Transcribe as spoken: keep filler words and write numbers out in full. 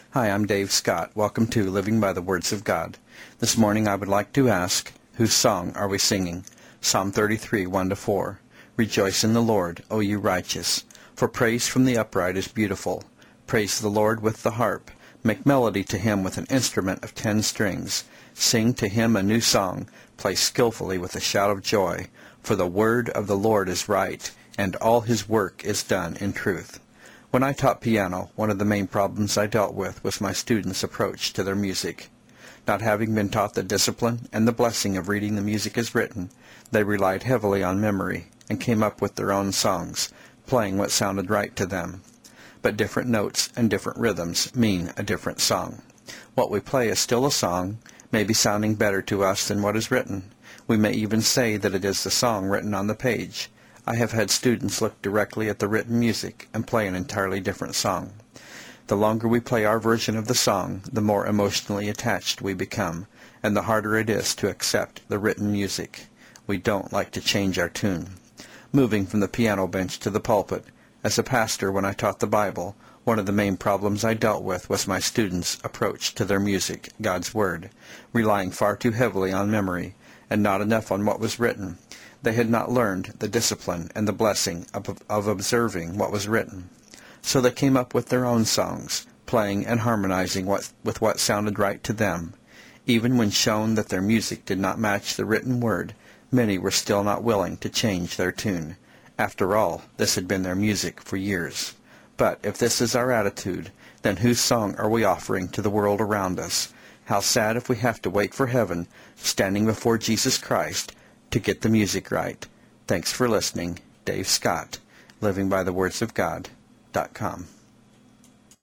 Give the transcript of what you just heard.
Hi, I'm Dave Scott. Welcome to Living by the Words of God. This morning I would like to ask, whose song are we singing? Psalm thirty-three, one to four. Rejoice in the Lord, O you righteous, for praise from the upright is beautiful. Praise the Lord with the harp. Make melody to him with an instrument of ten strings. Sing to him a new song. Play skillfully with a shout of joy. For the word of the Lord is right, and all his work is done in truth. When I taught piano, one of the main problems I dealt with was my students' approach to their music. Not having been taught the discipline and the blessing of reading the music as written, they relied heavily on memory and came up with their own songs, playing what sounded right to them. But different notes and different rhythms mean a different song. What we play is still a song, maybe sounding better to us than what is written. We may even say that it is the song written on the page. I have had students look directly at the written music and play an entirely different song. The longer we play our version of the song, the more emotionally attached we become, and the harder it is to accept the written music. We don't like to change our tune. Moving from the piano bench to the pulpit, as a pastor when I taught the Bible, one of the main problems I dealt with was my students' approach to their music, God's Word, relying far too heavily on memory, and not enough on what was written. They had not learned the discipline and the blessing of, of observing what was written. So they came up with their own songs, playing and harmonizing what, with what sounded right to them. Even when shown that their music did not match the written word, many were still not willing to change their tune. After all, this had been their music for years. But if this is our attitude, then whose song are we offering to the world around us? How sad if we have to wait for heaven, standing before Jesus Christ, to get the music right. Thanks for listening. Dave Scott, living by the words of God dot com.